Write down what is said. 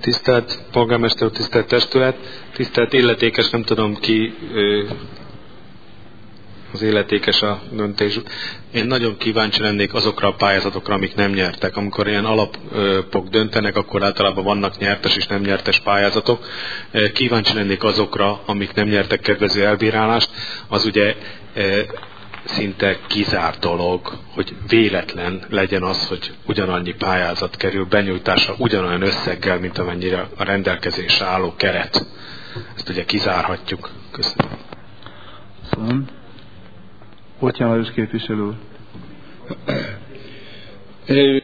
Tisztelt polgármester úr, tisztelt testület, tisztelt illetékes, nem tudom ki az illetékes a döntés. Én nagyon kíváncsi lennék azokra a pályázatokra, amik nem nyertek. Amikor ilyen alapok döntenek, akkor általában vannak nyertes és nem nyertes pályázatok. Kíváncsi lennék azokra, amik nem nyertek kedvező elbírálást. Az ugye szinte kizárt dolog, hogy véletlen legyen az, hogy ugyanannyi pályázat kerül benyújtásra ugyanolyan összeggel, mint amennyire a rendelkezésre álló keret. Ezt ugye kizárhatjuk. Köszönöm. Köszönöm. Bottyán Lajos képviselő úr.